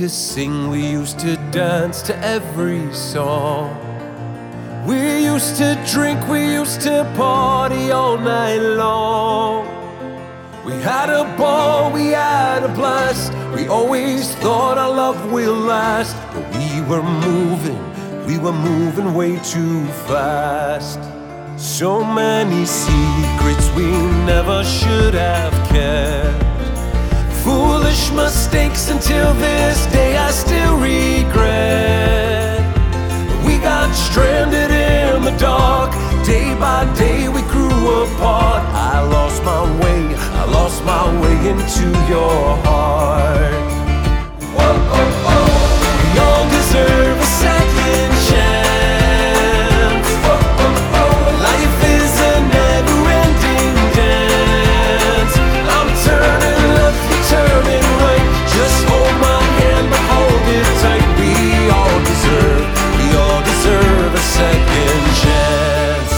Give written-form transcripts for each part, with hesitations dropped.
to sing, we used to dance to every song. We used to drink, we used to party all night long. We had a ball, we had a blast. We always thought our love will last. But we were moving way too fast. So many secrets we never should have kept. Foolish mistakes until this day I still regret. We got stranded in the dark. Day by day we grew apart. I lost my way into your heart. Whoa, oh, oh. We all deserve a second chance. Whoa, oh, oh. Life is a never-ending dance. I'm turning left, you're turning right. Just hold my hand, but hold it tight. We all deserve a second chance.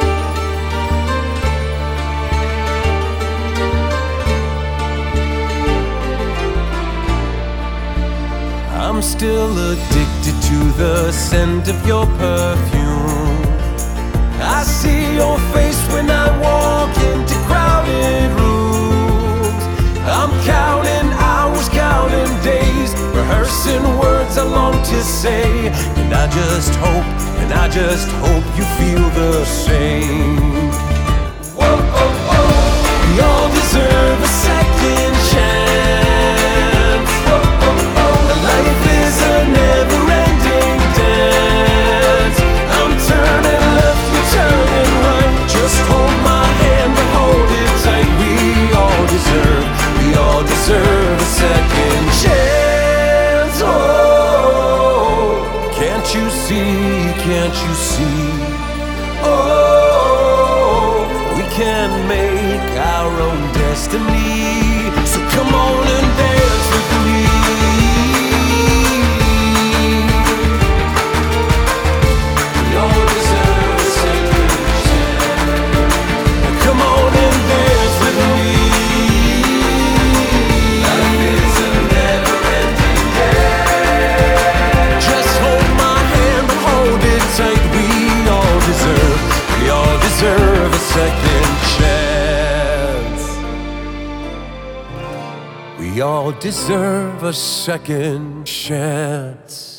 I'm still addicted to the scent of your perfume. I see your face when I walk into crowded rooms. I'm counting hours, counting days, rehearsing words I long to say. And I just hope you feel the same. Whoa, oh, oh. We all deserve a second chance. Whoa, oh, oh. Life is a never-ending dance. I'm turning left, you're turning right. Just hold my hand, but hold it tight. We all deserve a second chance. Oh, can't you see, can't you see? Oh, we can make our own destiny. So come on and dance with me. We all deserve a second chance. Come on and dance with me. Life is a never-ending dance. Just hold my hand, but hold it tight. We all deserve a second chance. We all deserve a second chance.